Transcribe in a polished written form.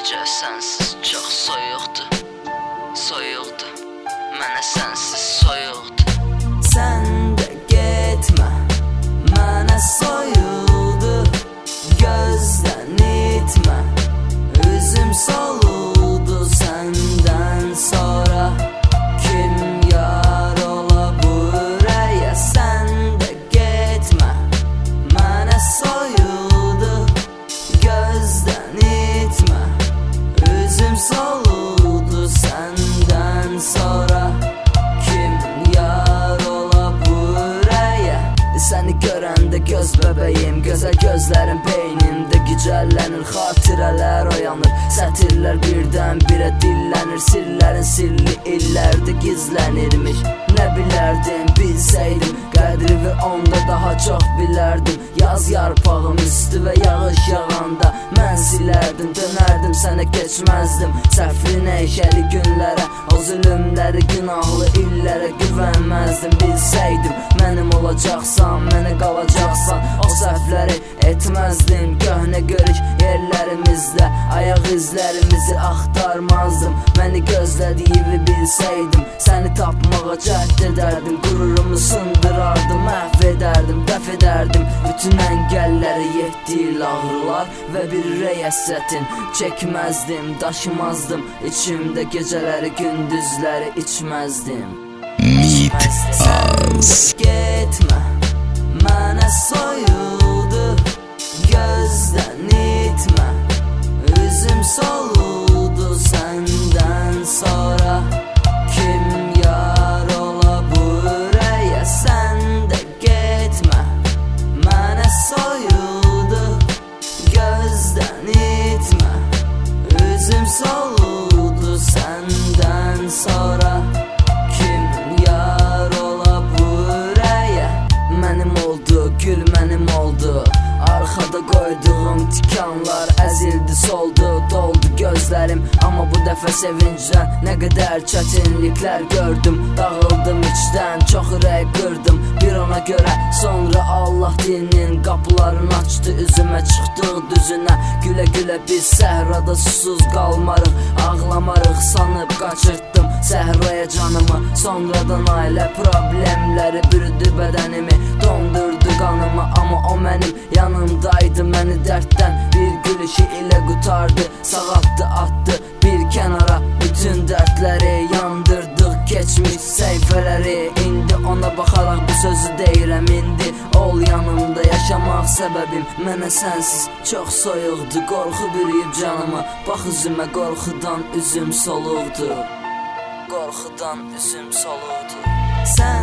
gecə sənsiz çox soyuqdur, soyuqdur, mənə sənsiz soyuqdur. Sən də getmə, mənə soyuldu, gözdən itmə, üzüm soluldu səndən sonra. Kim yar ola bu ürəyə, sən də getmə, mənə soyuldu, gözdən itmə, üzüm soluldu səndən sonra. Kim yar ola bu ürəyə, səni görəndə göz bəbəyim, gözəl gözlərin beynimdə gicəllənir, xatirələr oyanır, sətirlər birdən birə dillənir, sirlərin sirli illərdə gizlənirmiş. Nə bilərdim, bilsəydim qədri və onda daha çox bilərdim. Yaz yarpağım üstü və yağış yağanda mən silərdim, dönərdim sənə keçməzdim. Səhvli nəşəli günlərə, o zülümləri, günahlı illərə güvənməzdim. Bilsəydim mənim olacaqsan, mənə qalacaqsan, o səhvləri etməzdim. Köhnə görüş yerlərimizdə ayaq izlərimizi axtarmazdım. Məni gözlədiyini bilsəydim, səni tapmağa cəhd edərdim, qururumu sındırardım, məhv edərdim, dəf edərdim bütün əngəlləri, yetdil ağrılar və bir ürək həsrətin çəkməzdim, daşımazdım içimdə gecələri, gündüzləri içməzdim. Getmə, mənə soyuldu, gözdən itmə, üzüm soluldu səndən sonra. Kim yar ola bu ürəyə, sən də getmə, mənə soyuldu, gözdən itmə, üzüm soluldu səndən sonra. Kim yar ola bu ürəyə, mənim oldu, gül mənim oldu, arxada qoyduğum tikanlar əzildi, soldu, doldu gözlərim. Amma bu dəfə sevincdən nə qədər çətinliklər gördüm, dağıldım içdən, çox ürək qırdım bir ona görə. Sonra Allah dinin qapılarını açdı, üzümə çıxdıq düzünə, gülə gülə biz səhrada susuz qalmarıq, ağlamarıq sanıb qaçırtdım səhraya canımı. Sonradan ailə problemləri bürüdü bədənimi, dondurdu qanımı. Amma o mənim yanımdaydı, məni dərddən bir gülüşü ilə qutardı, sağaltdı, atdı bir kənara bütün dərdləri, yandırdıq keçmiş səhifələri. İndi ona baxaraq bu sözü deyirəm, indi ol yanımda, yaşamaq səbəbim mənə sənsiz çox soyuqdur. Qorxu bürüyüb canımı, bax üzümə, qorxudan üzüm soluqdur, qorxudan üzüm soluqdur. Sən